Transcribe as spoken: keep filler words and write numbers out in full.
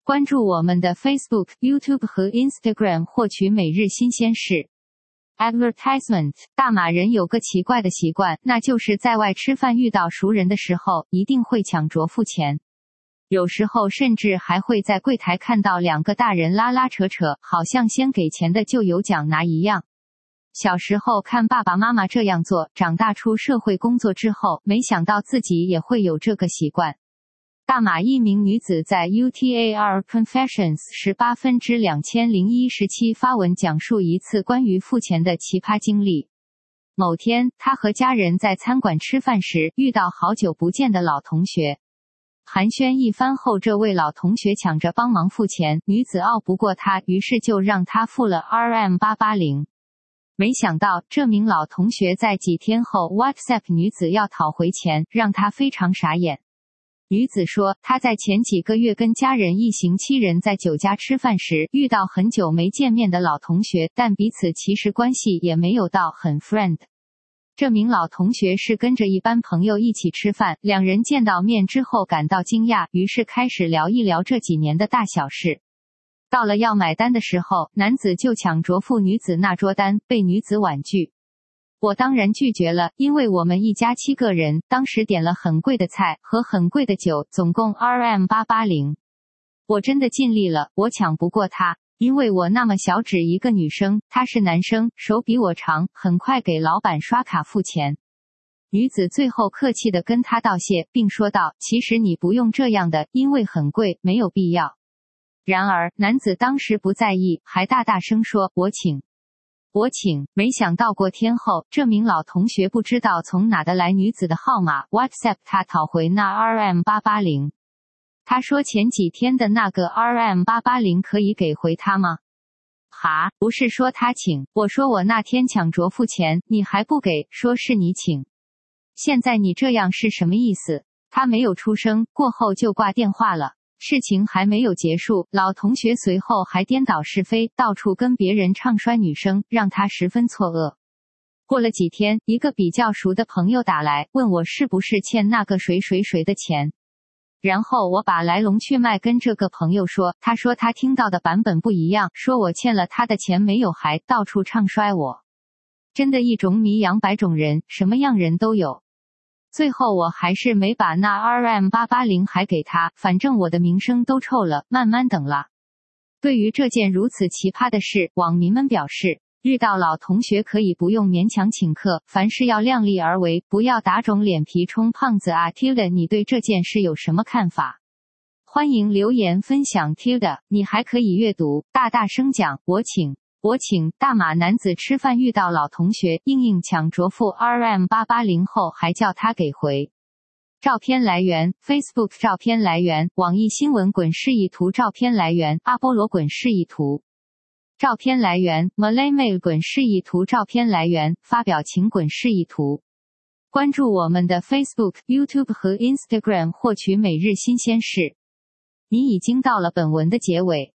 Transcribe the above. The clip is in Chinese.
关注我们的 Facebook、YouTube 和 Instagram 获取每日新鲜事。Advertisement。 大马人有个奇怪的习惯，那就是在外吃饭遇到熟人的时候，一定会抢着付钱。有时候甚至还会在柜台看到两个大人拉拉扯扯，好像先给钱的就有奖拿一样。小时候看爸爸妈妈这样做，长大出社会工作之后，没想到自己也会有这个习惯。大马一名女子在 U T A R Confessions 十八分之两千零一十七发文讲述一次关于付钱的奇葩经历。某天，她和家人在餐馆吃饭时，遇到好久不见的老同学。寒暄一番后，这位老同学抢着帮忙付钱，女子拗不过他，于是就让他付了 R M 八八零。没想到，这名老同学在几天后 WhatsApp 女子要讨回钱，让她非常傻眼。女子说，她在前几个月跟家人一行七人在酒家吃饭时，遇到很久没见面的老同学，但彼此其实关系也没有到很 friend。这名老同学是跟着一班朋友一起吃饭，两人见到面之后感到惊讶，于是开始聊一聊这几年的大小事。到了要买单的时候，男子就抢着付女子那桌单，被女子婉拒。我当然拒绝了，因为我们一家七个人，当时点了很贵的菜和很贵的酒，总共 R M 八八零。我真的尽力了，我抢不过他，因为我那么小只一个女生，他是男生，手比我长，很快给老板刷卡付钱。女子最后客气地跟他道谢，并说道，其实你不用这样的，因为很贵，没有必要。然而，男子当时不在意，还大大声说，我请。我请。没想到过天后，这名老同学不知道从哪得来女子的号码 ，WhatsApp 他讨回那 R M 八八零。他说前几天的那个 R M 八八零可以给回他吗？哈，不是说他请，我说我那天抢着付钱，你还不给，说是你请。现在你这样是什么意思？他没有出声，过后就挂电话了。事情还没有结束，老同学随后还颠倒是非，到处跟别人唱衰女生，让他十分错愕。过了几天，一个比较熟的朋友打来，问我是不是欠那个谁谁谁的钱。然后我把来龙去脉跟这个朋友说，他说他听到的版本不一样，说我欠了他的钱没有还，到处唱衰我。真的一种米养百种人，什么样人都有。最后我还是没把那 R M 八八零还给他，反正我的名声都臭了，慢慢等了。对于这件如此奇葩的事，网民们表示，遇到老同学可以不用勉强请客，凡事要量力而为，不要打肿脸皮充胖子啊。 Tilda， 你对这件事有什么看法？欢迎留言分享。 Tilda， 你还可以阅读，大大声讲，我请。我请。大马男子吃饭遇到老同学，硬硬抢着付 R M 八八零后，还叫他给回。照片来源 Facebook， 照片来源网易新闻滚示意图，照片来源阿波罗滚示意图，照片来源 Malay Mail 滚示意图，照片来源发表情滚示意图。关注我们的 Facebook、YouTube 和 Instagram 获取每日新鲜事。你已经到了本文的结尾。